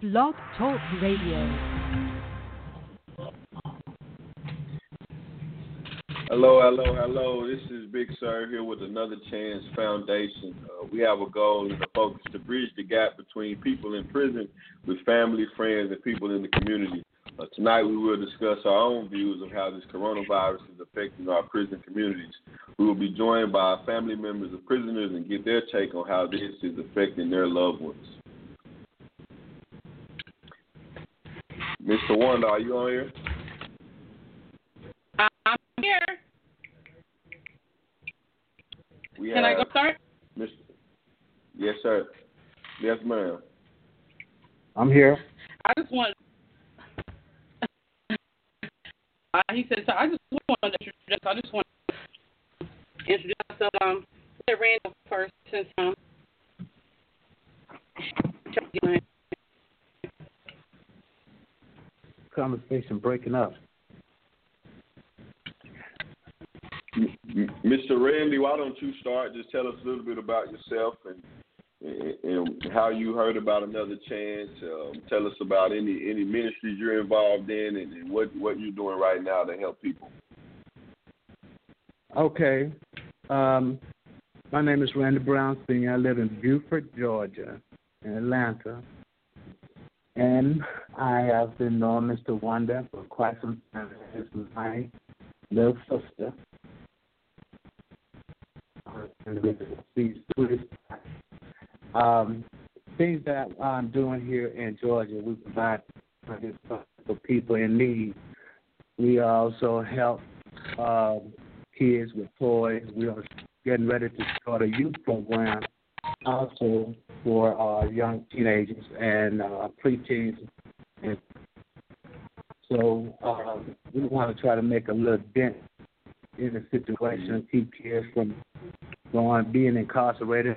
Blog Talk Radio. Hello. This is Big Sir here with Another Chance Foundation. We have a goal and a focus to bridge the gap between people in prison with family, friends, and people in the community. Tonight we will discuss our own views of how this coronavirus is affecting our prison communities. We will be joined by family members of prisoners and get their take on how this is affecting their loved ones. Mr. Wanda, are you on here? I'm here. Can I go start? Yes, sir. Yes, ma'am. I'm here. I just want. He said, so I just want to introduce myself. Randall first, since Conversation breaking up. Mr. Randy, why don't you start? Just tell us a little bit about yourself and how you heard about Another Chance. Tell us about any ministries you're involved in and what you're doing right now to help people. Okay. My name is Randy Brown Sr. I live in Beaufort, Georgia, in Atlanta. And I have been knowing Mr. Wanda for quite some time. This is my little sister. Things that I'm doing here in Georgia, we provide for people in need. We also help kids with toys. We are getting ready to start a youth program also for young teenagers and preteens. And so we want to try to make a little dent in the situation, keep kids from being incarcerated.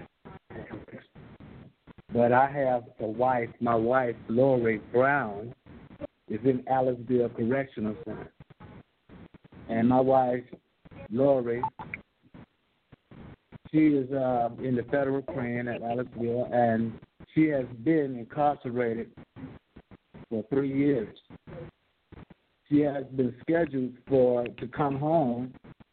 But I have a wife. My wife, Lori Brown, is in Aliceville Correctional Center. And my wife, Lori, she is in the federal prison at Aliceville, and she has been incarcerated for 3 years. She has been scheduled to come home.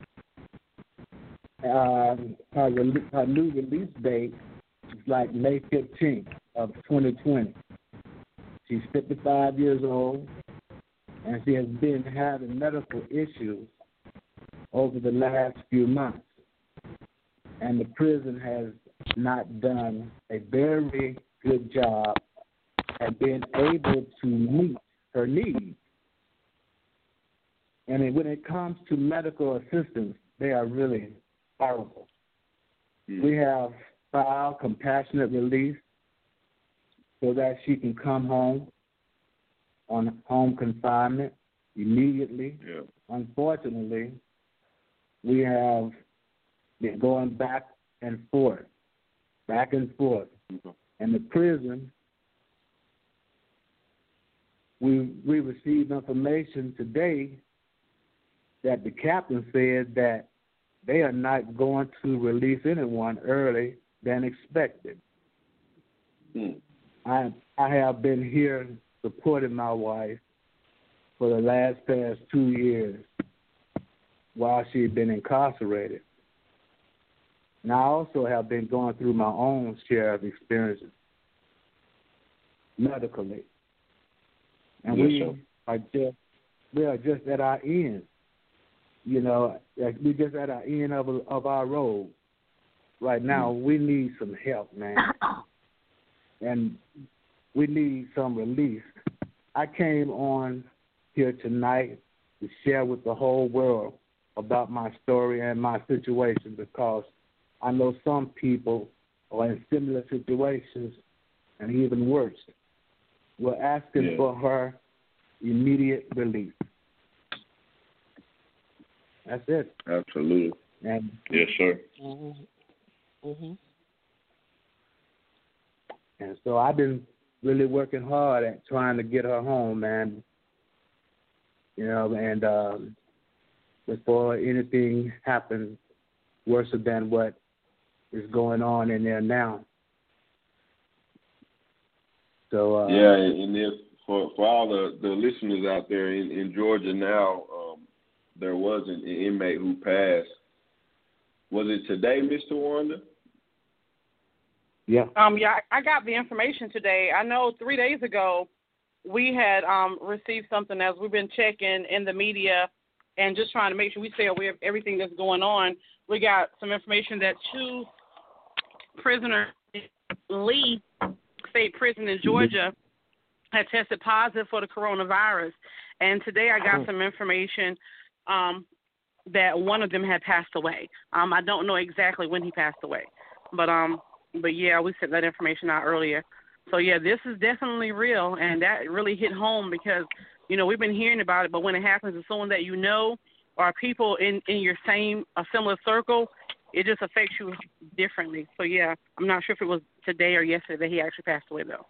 Her new release date is like May 15th of 2020. She's 55 years old, and she has been having medical issues over the last few months. And the prison has not done a very good job at being able to meet her needs. And when it comes to medical assistance, they are really horrible. We have filed compassionate release so that she can come home on home confinement immediately. Yeah. Unfortunately, we have been going back and forth. Mm-hmm. And the prison, we received information today that the captain said that they are not going to release anyone early than expected. I have been here supporting my wife for the past 2 years while she had been incarcerated. And I also have been going through my own share of experiences medically. And we are just at our end. You know, we're just at our end of our road. Right now, we need some help, man. And we need some relief. I came on here tonight to share with the whole world about my story and my situation because I know some people are in similar situations and even worse. We're asking for her immediate relief. That's it. Absolutely. And yes, sir. And so I've been really working hard at trying to get her home, man. You know, and before anything happens worse than what is going on in there now. So yeah, and if for all the listeners out there in Georgia now, there was an inmate who passed. Was it today, Mr. Wanda? Yeah. Yeah, I got the information today. I know 3 days ago we had received something as we've been checking in the media and just trying to make sure we stay aware of everything that's going on. We got some information that 2 prisoners in Lee State Prison in Georgia had tested positive for the coronavirus. And today I got some information that one of them had passed away. I don't know exactly when he passed away, but yeah, we sent that information out earlier. So yeah, this is definitely real, and that really hit home because we've been hearing about it, but when it happens to someone that you know or people in your a similar circle, it just affects you differently. So yeah, I'm not sure if it was today or yesterday that he actually passed away though.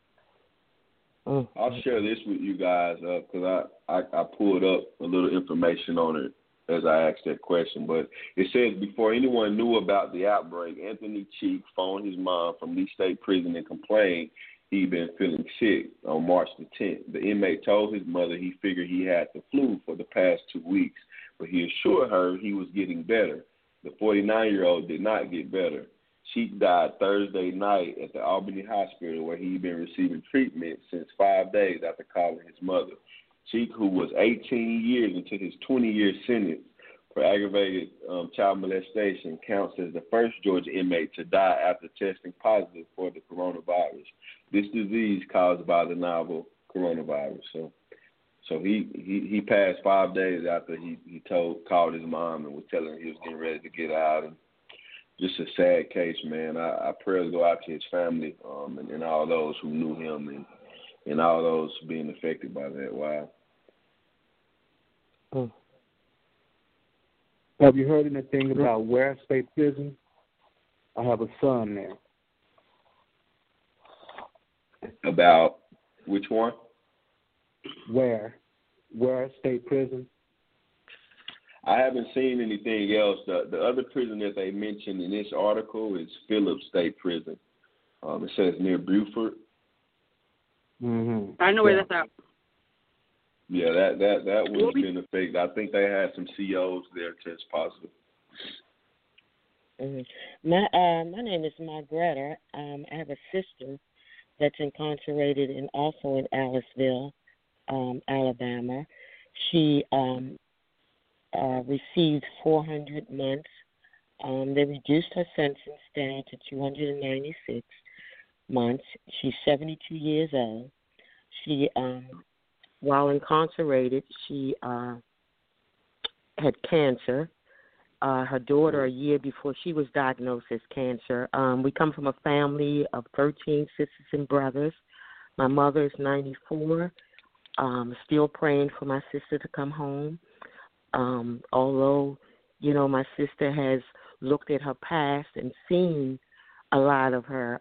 I'll share this with you guys because I pulled up a little information on it as I asked that question. But it says before anyone knew about the outbreak, Anthony Cheek phoned his mom from Lee State Prison and complained he'd been feeling sick on March the 10th. The inmate told his mother he figured he had the flu for the past 2 weeks, but he assured her he was getting better. The 49-year-old did not get better. Cheek died Thursday night at the Albany Hospital where he'd been receiving treatment since 5 days after calling his mother. Cheek, who was 18 years into his 20-year sentence for aggravated child molestation, counts as the first Georgia inmate to die after testing positive for the coronavirus. This disease caused by the novel coronavirus. So he passed 5 days after he called his mom and was telling her he was getting ready to get out. And just a sad case, man. I prayers go out to his family and all those who knew him and all those being affected by that. Wow. Have you heard anything about Ware State Prison? I have a son there. About which one? Ware State Prison. I haven't seen anything else. The other prison that they mentioned in this article is Phillips State Prison. It says near Beaufort. I know where that's at. Yeah, that one's been affected. I think they had some COs there test positive. My name is Margretta. I have a sister that's incarcerated and also in Aliceville, Alabama. She received 400 months. They reduced her sentence down to 296 months. She's 72 years old. She, while incarcerated, she had cancer. Her daughter, a year before she was diagnosed as cancer. We come from a family of 13 sisters and brothers. My mother is 94. Still praying for my sister to come home. Although, my sister has looked at her past and seen a lot of her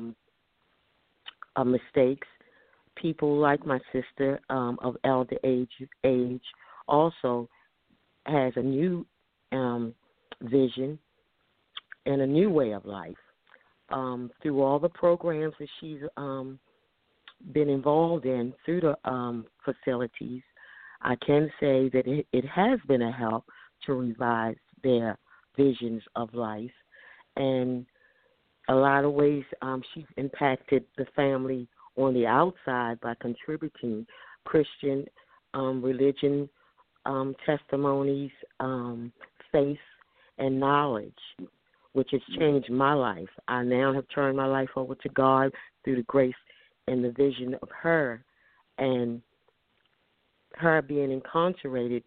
mistakes. People like my sister of elder age also has a new vision and a new way of life. Through all the programs that she's been involved in through the facilities, I can say that it has been a help to revise their visions of life. And a lot of ways she's impacted the family on the outside by contributing Christian religion, testimonies, faith, and knowledge, which has changed my life. I now have turned my life over to God through the grace and the vision of her. And her being incarcerated,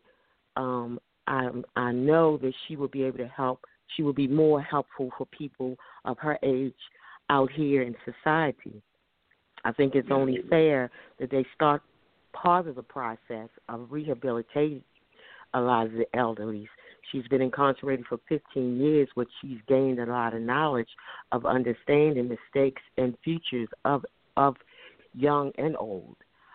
I know that she will be able to help. She will be more helpful for people of her age out here in society. I think it's only fair that they start part of the process of rehabilitating a lot of the elderly. She's been incarcerated for 15 years, which she's gained a lot of knowledge of understanding mistakes and futures of young and old.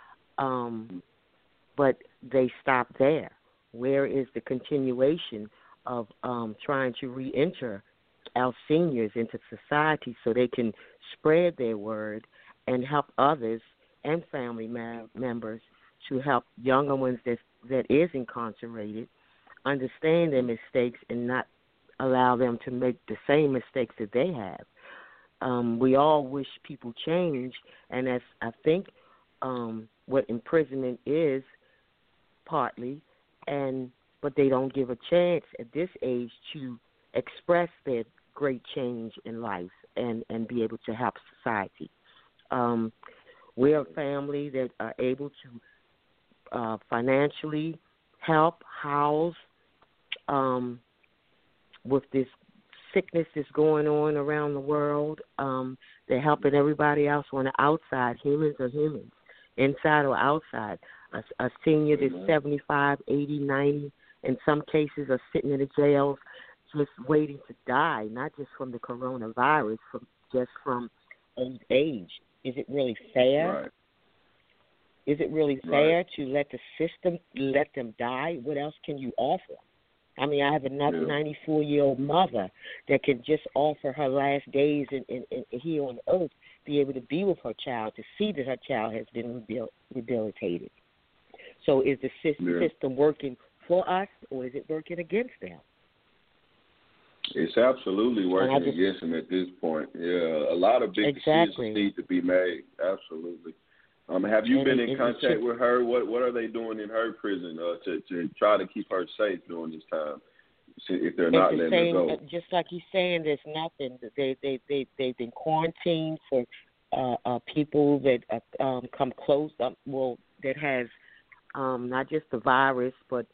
But they stop there. Where is the continuation of trying to reenter our seniors into society so they can spread their word and help others and family members to help younger ones that is incarcerated understand their mistakes and not allow them to make the same mistakes that they have. We all wish people change, and that's, I think, what imprisonment is partly, but they don't give a chance at this age to express their great change in life and be able to help society. We're a family that are able to financially help, house, with this sickness that's going on around the world. They're helping everybody else on the outside. Humans are humans, inside or outside. A senior that's 75, 80, 90, in some cases are sitting in the jails just waiting to die, not just from the coronavirus, just from old age. Is it really fair? Right. Is it really fair to let the system let them die? What else can you offer? I mean, I have another 94-year-old mother that can just offer her last days in here on earth, be able to be with her child, to see that her child has been rehabilitated. So is the system working for us, or is it working against them? It's absolutely working against them at this point. Yeah, a lot of big decisions need to be made. Absolutely. Have you been in contact with her? What are they doing in her prison to try to keep her safe during this time? If they're not letting her go, just like he's saying, there's nothing. They've been quarantined for people that come close. That has not just the virus, but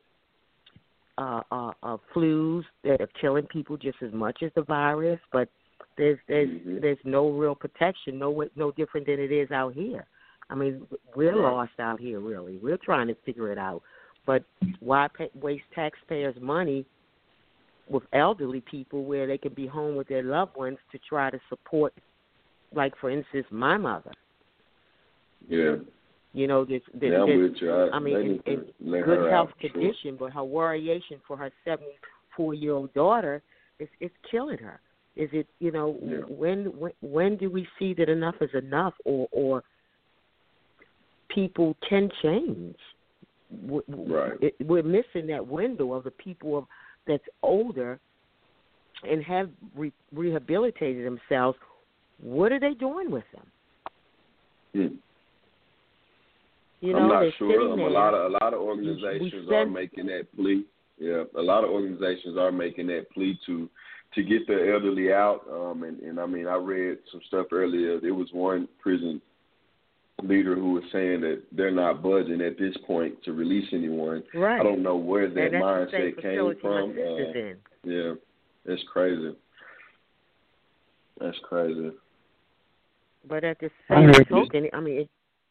flus that are killing people just as much as the virus. But there's no real protection, no different than it is out here. I mean, we're lost out here, really. We're trying to figure it out. But why waste taxpayers' money with elderly people where they can be home with their loved ones to try to support, like, for instance, my mother? Yeah. You know, there's in good health condition, but her worryation for her 74-year-old daughter is killing her. Is it, when do we see that enough is enough, or people can change? Right. We're missing that window of the people that's older and have rehabilitated themselves. What are they doing with them? I'm not sure. A lot of organizations are making that plea. Yeah, a lot of organizations are making that plea to get the elderly out. And I mean, I read some stuff earlier. There was one prison leader who was saying that they're not budging at this point to release anyone. Right. I don't know where that mindset came from. Yeah, it's crazy. That's crazy. But at the same token, I mean,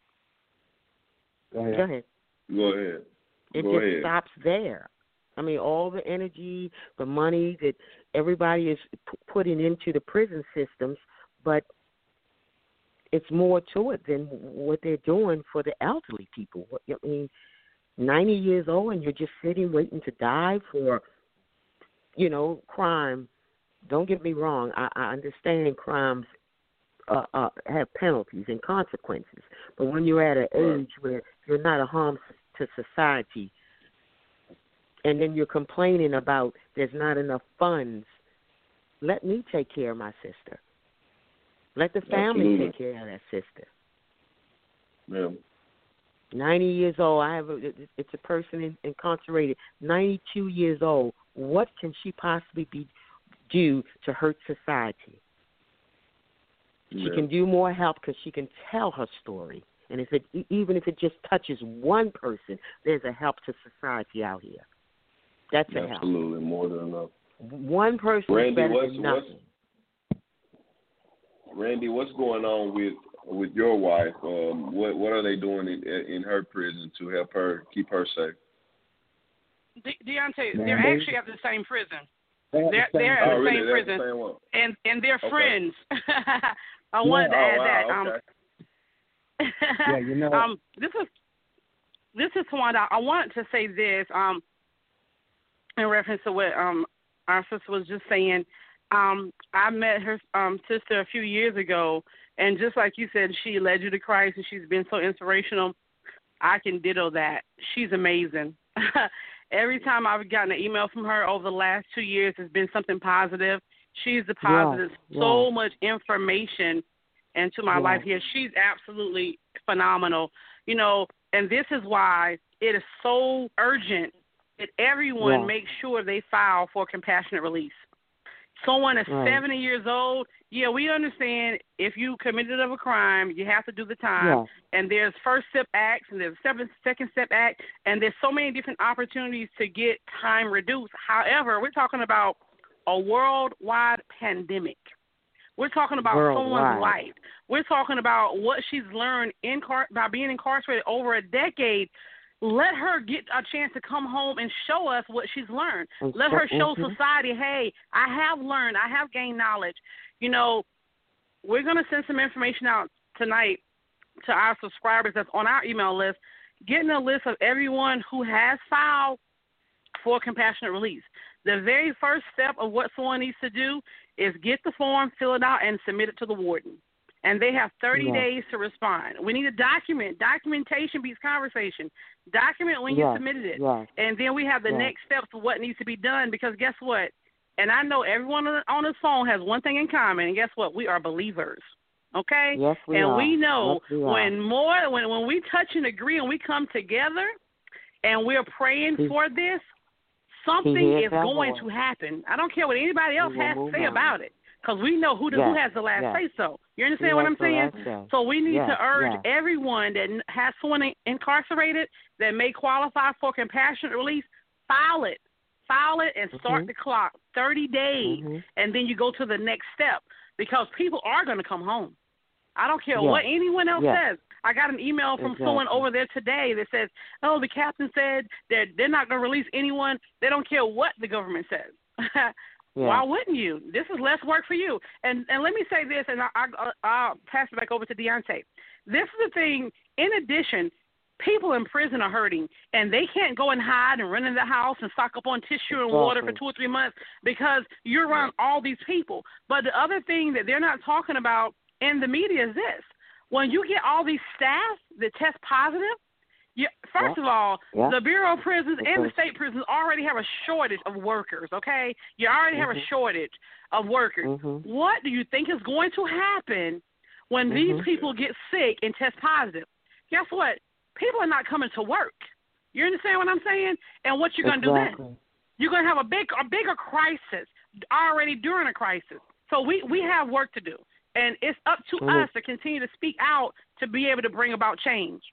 Go ahead. It stops there. I mean, all the energy, the money that everybody is putting into the prison systems, but it's more to it than what they're doing for the elderly people. I mean, 90 years old and you're just sitting waiting to die for, crime. Don't get me wrong. I understand crimes have penalties and consequences. But when you're at an age where you're not a harm to society, and then you're complaining about there's not enough funds, let me take care of my sister. Let the family take care of that sister. Yeah. 90 years old. It's a person incarcerated. 92 years old. What can she possibly do to hurt society? She can do more help because she can tell her story. And even if it just touches one person, there's a help to society out here. That's a help. Absolutely, more than enough. One person is better than nothing. Randy, what's going on with your wife? What are they doing in her prison to help her keep her safe? Deontay, they're actually at the same prison. They're at the same prison, and they're friends. I wanted to add that. This is Tawanda. I wanted to say this in reference to what our sister was just saying. I met her sister a few years ago, And just like you said, she led you to Christ, and she's been so inspirational. I can ditto that. She's amazing. Every time I've gotten an email from her over the last 2 years, it's been something positive. She's deposited so much information into my life here. She's absolutely phenomenal. You know, and this is why it is so urgent that everyone make sure they file for compassionate release. Someone that's 70 years old, we understand if you committed of a crime, you have to do the time. And there's First Step Acts and there's Second Step Act, and there's so many different opportunities to get time reduced. However, we're talking about a worldwide pandemic. We're talking about someone's life. We're talking about what she's learned by being incarcerated over a decade. Let her get a chance to come home and show us what she's learned. Let her show society, hey, I have learned. I have gained knowledge. You know, we're going to send some information out tonight to our subscribers that's on our email list, getting a list of everyone who has filed for compassionate release. The very first step of what someone needs to do is get the form, fill it out, and submit it to the warden. And they have 30 days to respond. We need to document. Documentation beats conversation. Document when you submitted it. And then we have the next steps of what needs to be done, because guess what? And I know everyone on this phone has one thing in common, and guess what? We are believers. Okay? Yes, we are. We know when we touch and agree and we come together and we're praying for this, something is going to happen. I don't care what anybody else has to say about it, because we know who has the last say-so. You understand what I'm saying? So we need to urge everyone that has someone incarcerated that may qualify for compassionate release, file it. File it and start the clock, 30 days, and then you go to the next step, because people are going to come home. I don't care what anyone else says. I got an email from someone over there today that says, oh, the captain said that they're not going to release anyone. They don't care what the government says. Why wouldn't you? This is less work for you. And let me say this, and I'll pass it back over to Deontay. This is the thing. In addition, people in prison are hurting, and they can't go and hide and run in the house and stock up on tissue and water for 2 or 3 months because you're around all these people. But the other thing that they're not talking about in the media is this. When you get all these staff that test positive, first of all, the Bureau of Prisons and the state prisons already have a shortage of workers, okay? You already have a shortage of workers. What do you think is going to happen when these people get sick and test positive? Guess what? People are not coming to work. You understand what I'm saying? And what you're going to do then? You're going to have a bigger crisis already during a crisis. So we have work to do. And it's up to us to continue to speak out to be able to bring about change.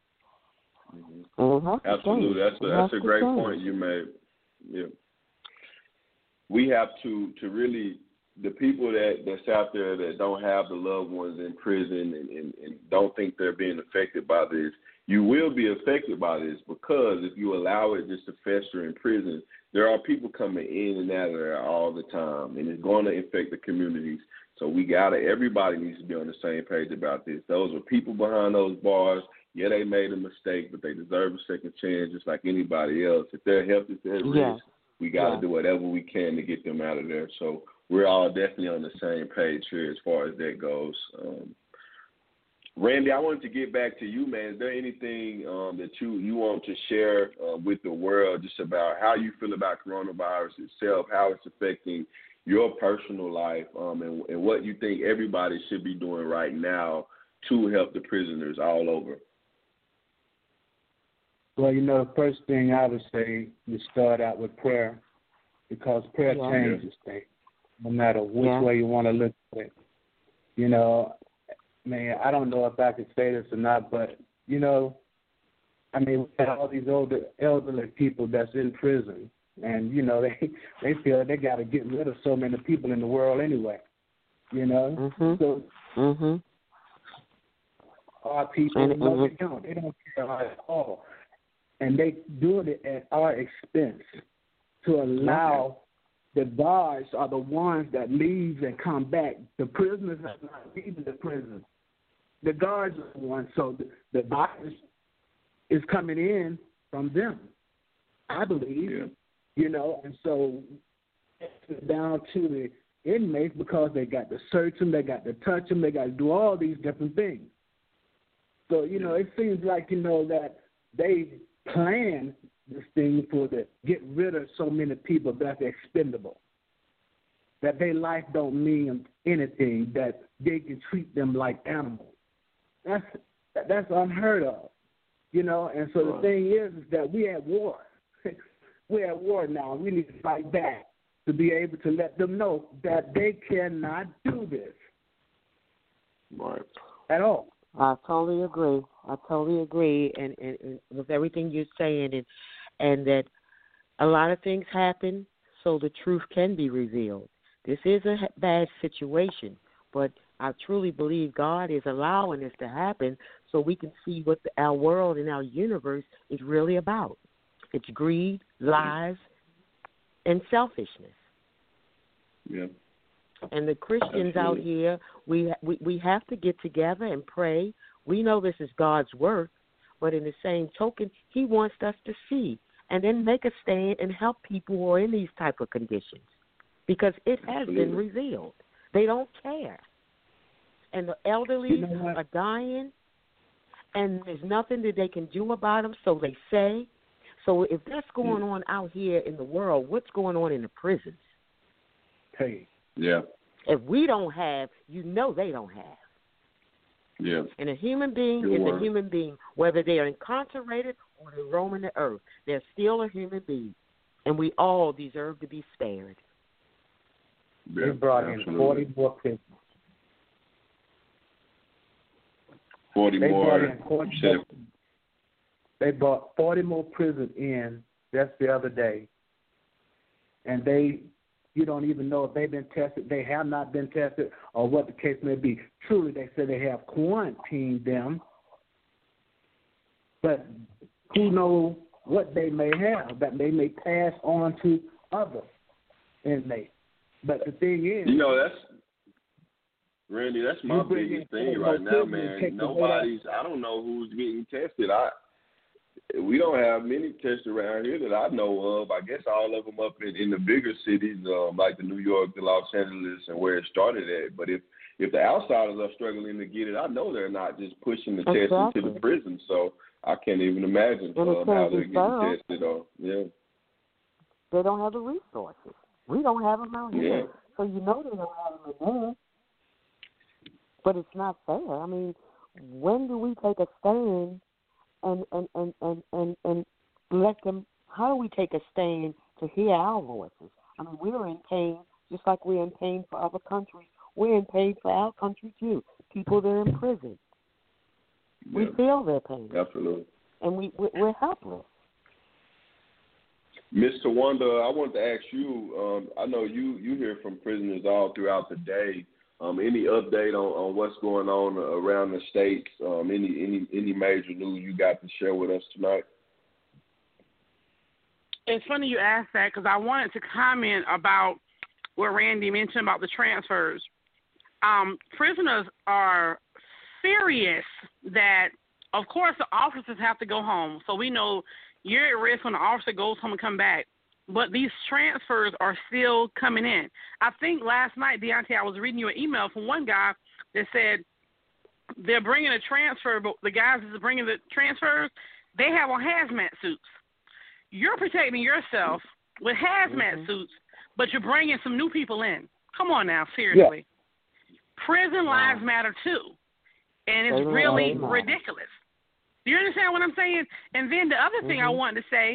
Absolutely. That's a great point you made. Yeah. We have to really, the people that's out there that don't have the loved ones in prison and don't think they're being affected by this, you will be affected by this, because if you allow it just to fester in prison, there are people coming in and out of there all the time, and it's going to affect the communities. So everybody needs to be on the same page about this. Those are people behind those bars. Yeah, they made a mistake, but they deserve a second chance just like anybody else. If their health is at risk, we got to do whatever we can to get them out of there. So we're all definitely on the same page here as far as that goes. Randy, I wanted to get back to you, man. Is there anything that you want to share with the world just about how you feel about coronavirus itself, how it's affecting your personal life, and what you think everybody should be doing right now to help the prisoners all over? Well, the first thing I would say is start out with prayer, because prayer changes things, no matter which way you want to look at it. Man, I don't know if I can say this or not, but, we have all these elderly people that's in prison, and, they feel they got to get rid of so many people in the world anyway, So our people, they don't care at all. And they do it at our expense to allow the guards are the ones that leave and come back. The prisoners are not leaving the prison. The guards are the ones. So the virus is coming in from them, I believe, and so it's down to inmates because they got to search them, they got to touch them, they got to do all these different things. So, it seems like, that they plan this thing to get rid of so many people that's expendable, that their life don't mean anything, that they can treat them like animals. That's unheard of, And so the thing is that we at war. We're at war now. We need to fight back to be able to let them know that they cannot do this. Right. At all. I totally agree. And with everything you're saying, and that a lot of things happen so the truth can be revealed. This is a bad situation, but I truly believe God is allowing this to happen so we can see what our world and our universe is really about. It's greed, lies, and selfishness. Yeah. And the Christians out here, we have to get together and pray. We know this is God's work, but in the same token, He wants us to see and then make a stand and help people who are in these type of conditions, because it has been revealed. They don't care. And the elderly are dying, and there's nothing that they can do about them, so they say. So if that's going on out here in the world, what's going on in the prisons? Hey. Yeah. If we don't have, they don't have. Yeah. And a human being is a human being, whether they are incarcerated or they're roaming the earth. They're still a human being, and we all deserve to be spared. Yeah, they brought in 40 more prisoners. 40 more. They brought 40 more prisoners in just the other day, and you don't even know if they've been tested. They have not been tested, or what the case may be. Truly, they say they have quarantined them, but who knows what they may have that they may pass on to other inmates. But the thing is, Randy, that's my biggest thing right now, man. I don't know who's getting tested. We don't have many tests around here that I know of. I guess all of them up in the bigger cities, like the New York, the Los Angeles, and where it started at. But if the outsiders are struggling to get it, I know they're not just pushing the test into the prison. So I can't even imagine how they're getting tested. They don't have the resources. We don't have them out here. So they don't have them in there. But it's not fair. I mean, when do we take a stand and let them? How do we take a stand to hear our voices? I mean, we're in pain just like we're in pain for other countries. We're in pain for our country too. People that are in prison, we feel their pain. Absolutely. And we're helpless. Mr. Wanda, I want to ask you. I know you hear from prisoners all throughout the day. Any update on what's going on around the states? Any major news you got to share with us tonight? It's funny you asked that, because I wanted to comment about what Randy mentioned about the transfers. Prisoners are furious that, of course, the officers have to go home. So we know you're at risk when the officer goes home and come back. But these transfers are still coming in. I think last night, Deontay, I was reading you an email from one guy that said they're bringing a transfer, but the guys that are bringing the transfers, they have on hazmat suits. You're protecting yourself with hazmat suits, but you're bringing some new people in. Come on now, seriously. Yeah. Prison lives matter too, and it's really ridiculous. Do you understand what I'm saying? And then the other thing I wanted to say,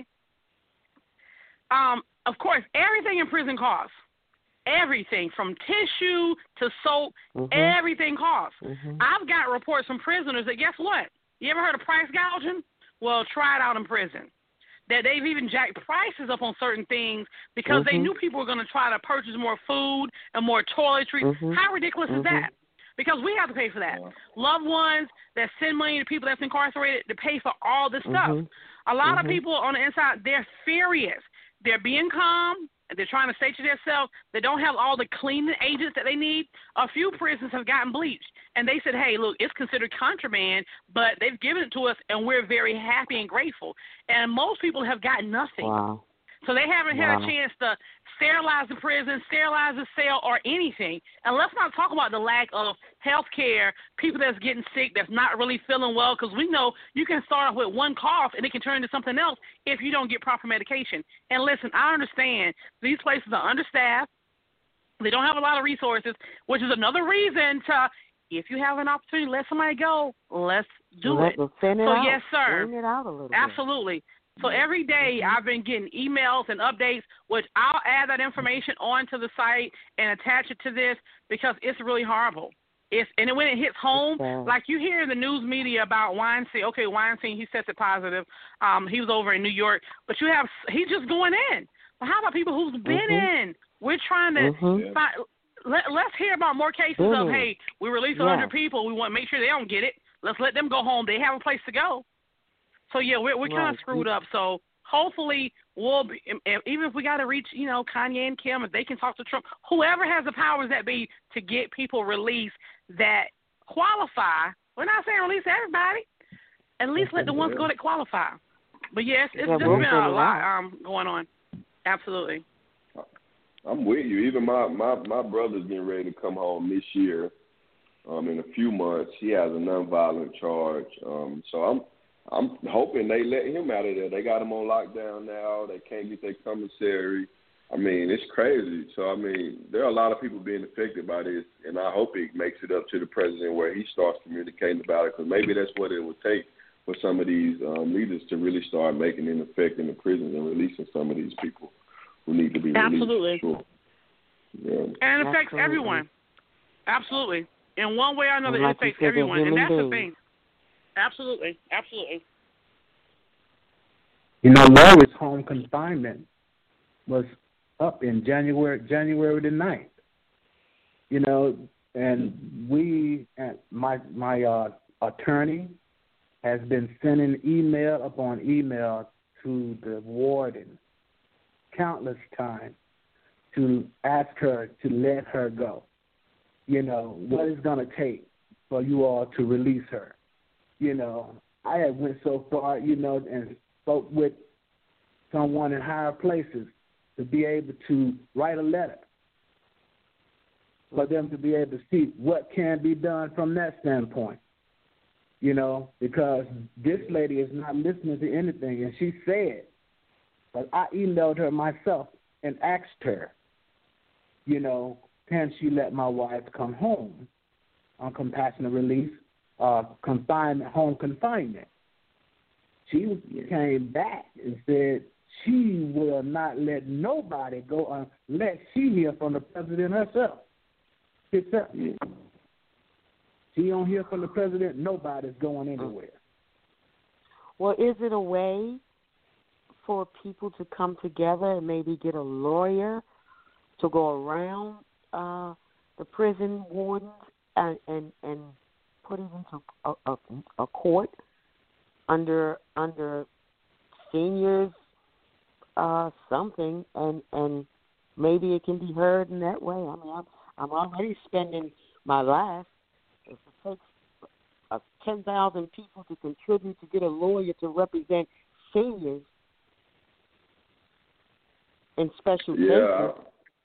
of course, everything in prison costs. Everything from tissue to soap, everything costs. I've got reports from prisoners that, guess what? You ever heard of price gouging? Well, try it out in prison. That they've even jacked prices up on certain things because they knew people were going to try to purchase more food and more toiletries. How ridiculous is that? Because we have to pay for that. Loved ones that send money to people that's incarcerated to pay for all this stuff. A lot of people on the inside, they're furious. They're being calm. They're trying to say to themselves they don't have all the cleaning agents that they need. A few prisons have gotten bleached, and they said, hey, look, it's considered contraband, but they've given it to us, and we're very happy and grateful. And most people have gotten nothing. Wow. So they haven't had a chance to sterilize the prison, sterilize the cell, or anything. And let's not talk about the lack of health care, people that's getting sick, that's not really feeling well, because we know you can start off with one cough and it can turn into something else if you don't get proper medication. And listen, I understand these places are understaffed. They don't have a lot of resources, which is another reason to, if you have an opportunity, let somebody go. Let's do it. So, yes, sir. Bring it out a little Absolutely. So every day I've been getting emails and updates, which I'll add that information onto the site and attach it to this because it's really horrible. And when it hits home, like you hear in the news media about Weinstein. Okay, Weinstein, he tested positive. He was over in New York. But he's just going in. But how about people who's been in? We're trying to find, let's hear about more cases of, hey, we released 100 people. We want to make sure they don't get it. Let's let them go home. They have a place to go. So, yeah, we're kind of screwed up. So, hopefully, we'll be, even if we got to reach, Kanye and Kim, if they can talk to Trump, whoever has the powers that be to get people released that qualify. We're not saying release everybody. At least let the ones go that qualify. But, yes, it's just been a lot going on. Absolutely. I'm with you. Even my brother's getting ready to come home this year. In a few months, he has a nonviolent charge. So I'm hoping they let him out of there. They got him on lockdown now. They can't get their commissary. I mean, it's crazy. So, I mean, there are a lot of people being affected by this, and I hope it makes it up to the president where he starts communicating about it, because maybe that's what it would take for some of these leaders to really start making an effect in the prisons and releasing some of these people who need to be released. Absolutely. Sure. Yeah. And it affects everyone. Absolutely. In one way or another, it affects everyone, and that's the thing. Absolutely. Lori's home confinement was up in January the 9th. And my attorney has been sending email upon email to the warden countless times to ask her to let her go. What it's going to take for you all to release her. I had went so far, and spoke with someone in higher places to be able to write a letter for them to be able to see what can be done from that standpoint. Because this lady is not listening to anything. And she said, but I emailed her myself and asked her, can she let my wife come home on compassionate release, home confinement? She came back and said she will not let nobody go unless she hear from the president herself. She don't hear from the president, nobody's going anywhere. Well, is it a way for people to come together and maybe get a lawyer to go around the prison wardens and put it into a court under seniors something, and maybe it can be heard in that way? I mean, I'm already spending my life. If it takes 10,000 people to contribute to get a lawyer to represent seniors in special cases.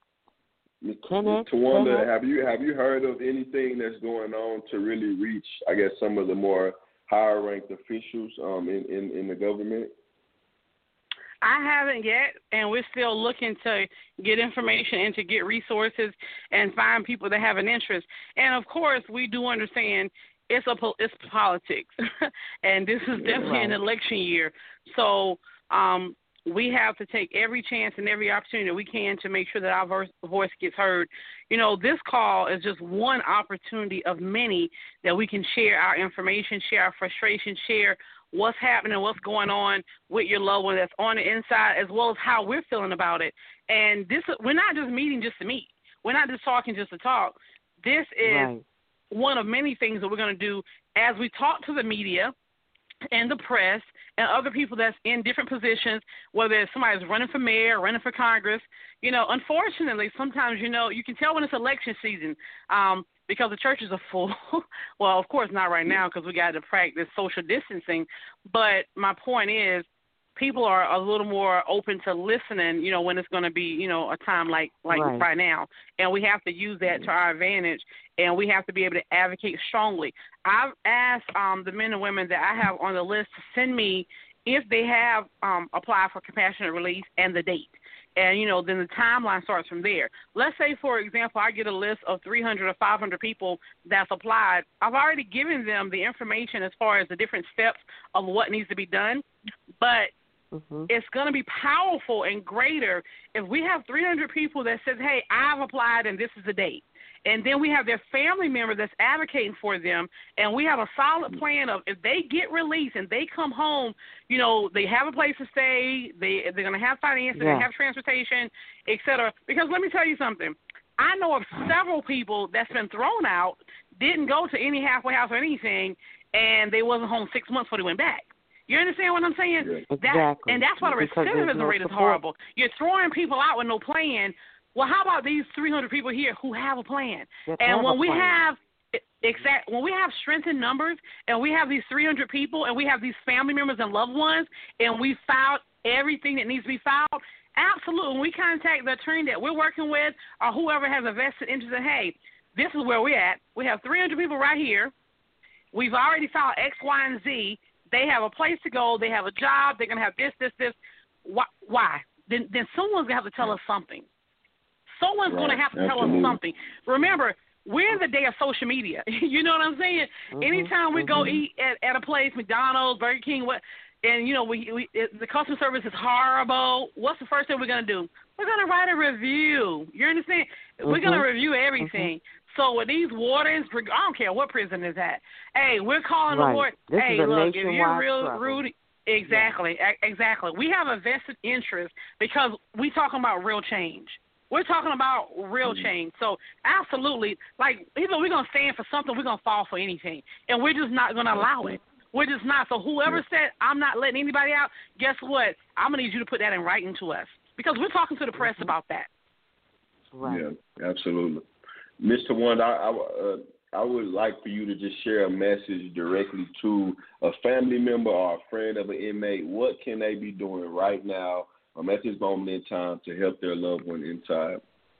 Tawanda, have you heard of anything that's going on to really reach, I guess, some of the more higher ranked officials in the government? I haven't yet, and we're still looking to get information and to get resources and find people that have an interest. And, of course, we do understand it's politics, and this is definitely an election year. So we have to take every chance and every opportunity that we can to make sure that our voice gets heard. This call is just one opportunity of many that we can share our information, share our frustration, share what's happening, what's going on with your loved one that's on the inside, as well as how we're feeling about it. And we're not just meeting just to meet. We're not just talking just to talk. This is one of many things that we're going to do as we talk to the media and the press and other people that's in different positions, whether somebody's running for mayor, running for Congress. Unfortunately, sometimes, you can tell when it's election season because the churches are full. Well, of course, not right now because we got to practice social distancing. But my point is, people are a little more open to listening, when it's going to be, a time like right now. And we have to use that to our advantage, and we have to be able to advocate strongly. I've asked the men and women that I have on the list to send me if they have applied for compassionate release and the date. And, then the timeline starts from there. Let's say, for example, I get a list of 300 or 500 people that's applied. I've already given them the information as far as the different steps of what needs to be done. But it's going to be powerful and greater if we have 300 people that says, hey, I've applied and this is the date. And then we have their family member that's advocating for them, and we have a solid plan of if they get released and they come home, they have a place to stay, they're going to have finances, they have transportation, et cetera. Because let me tell you something. I know of several people that's been thrown out, didn't go to any halfway house or anything, and they wasn't home 6 months before they went back. You understand what I'm saying? Exactly. And that's why the recidivism rate is horrible. You're throwing people out with no plan. Well, how about these 300 people here who have a plan? And when we have strength in numbers, and we have these 300 people, and we have these family members and loved ones, and we filed everything that needs to be filed, absolutely. When we contact the attorney that we're working with, or whoever has a vested interest in, hey, this is where we're at. We have 300 people right here. We've already filed X, Y, and Z. They have a place to go. They have a job. They're going to have this. Why? Then someone's going to have to tell us something. Someone's going to have to tell us something. Remember, we're in the day of social media. You know what I'm saying? Anytime we go eat at a place, McDonald's, Burger King, and the customer service is horrible, what's the first thing we're going to do? We're going to write a review. You understand? We're going to review everything. So with these wardens, I don't care what prison is at. Hey, we're calling the ward. Hey, look, if you're real rude. Exactly. We have a vested interest because we're talking about real change. We're talking about real change. So absolutely, like, either we're going to stand for something, we're going to fall for anything. And we're just not going to allow it. We're just not. So whoever said, I'm not letting anybody out, guess what? I'm going to need you to put that in writing to us because we're talking to the press about that. Right. Yeah, absolutely. Mr. Wanda, I would like for you to just share a message directly to a family member or a friend of an inmate. What can they be doing right now at this moment in time to help their loved one inside?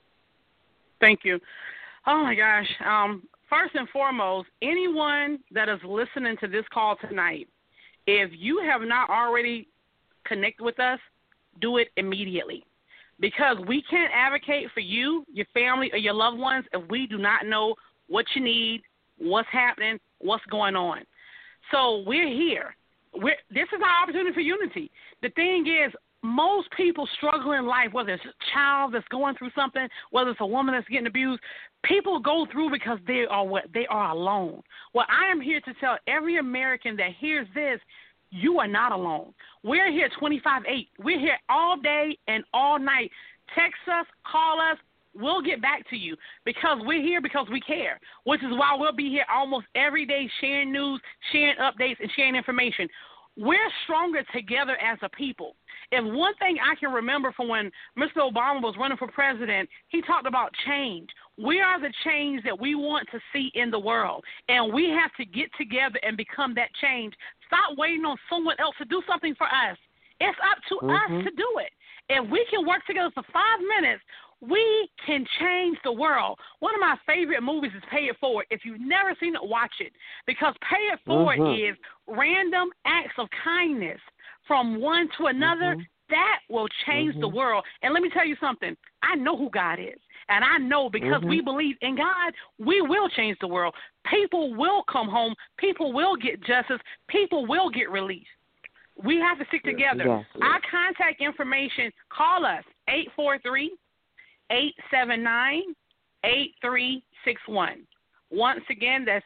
Thank you. Oh, my gosh. First and foremost, anyone that is listening to this call tonight, if you have not already connected with us, do it immediately. Because we can't advocate for you, your family, or your loved ones if we do not know what you need, what's happening, what's going on. So we're here. This is our opportunity for unity. The thing is, most people struggle in life, whether it's a child that's going through something, whether it's a woman that's getting abused, people go through because they are alone. Well, I am here to tell every American that hears this, you are not alone. We're here 24/8. We're here all day and all night. Text us, call us. We'll get back to you because we're here because we care, which is why we'll be here almost every day sharing news, sharing updates, and sharing information. We're stronger together as a people. If one thing I can remember from when Mr. Obama was running for president, he talked about change. We are the change that we want to see in the world, and we have to get together and become that change. Stop waiting on someone else to do something for us. It's up to us to do it. If we can work together for 5 minutes, we can change the world. One of my favorite movies is Pay It Forward. If you've never seen it, watch it. Because Pay It Forward is random acts of kindness from one to another. That will change the world. And let me tell you something. I know who God is. And I know because we believe in God, we will change the world. People will come home. People will get justice. People will get released. We have to stick together. Yes. Our contact information, call us, 843-879-8361. Once again, that's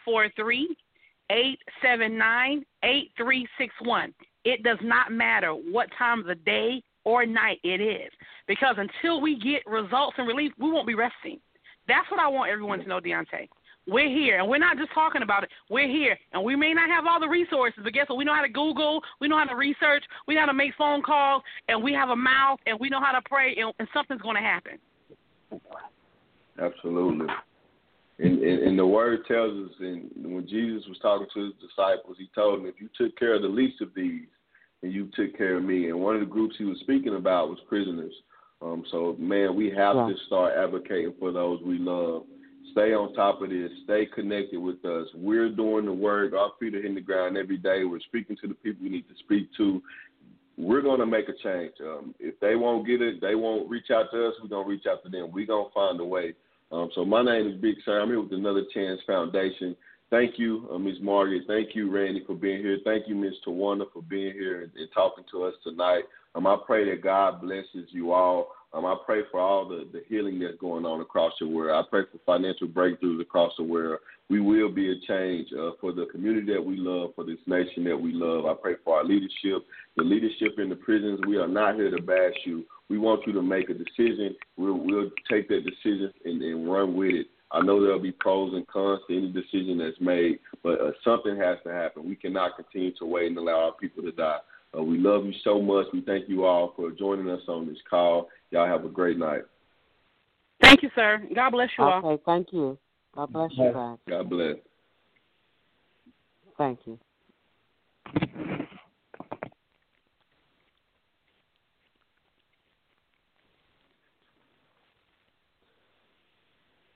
843-879-8361. It does not matter what time of the day or night it is, because until we get results and relief, we won't be resting. That's what I want everyone to know, Deontay. We're here, and we're not just talking about it. We're here, and we may not have all the resources, but guess what? We know how to Google, we know how to research, we know how to make phone calls, and we have a mouth, and we know how to pray, and something's going to happen. Absolutely. And the word tells us, and when Jesus was talking to his disciples, he told them, if you took care of the least of these, and you took care of me. And one of the groups he was speaking about was prisoners. So, man, we have to start advocating for those we love. Stay on top of this. Stay connected with us. We're doing the work. Our feet are hitting the ground every day. We're speaking to the people we need to speak to. We're going to make a change. If they won't get it, they won't reach out to us, we're going to reach out to them. We're going to find a way. So my name is Big Sir. I'm here with Another Chance Foundation. Thank you, Ms. Margaret. Thank you, Randy, for being here. Thank you, Ms. Tawana, for being here and talking to us tonight. I pray that God blesses you all. I pray for all the healing that's going on across the world. I pray for financial breakthroughs across the world. We will be a change for the community that we love, for this nation that we love. I pray for our leadership, the leadership in the prisons. We are not here to bash you. We want you to make a decision. We'll take that decision and run with it. I know there'll be pros and cons to any decision that's made, but something has to happen. We cannot continue to wait and allow our people to die. We love you so much. We thank you all for joining us on this call. Y'all have a great night. Thank you, sir. God bless you all. Okay, thank you. God bless you guys. God bless. Thank you.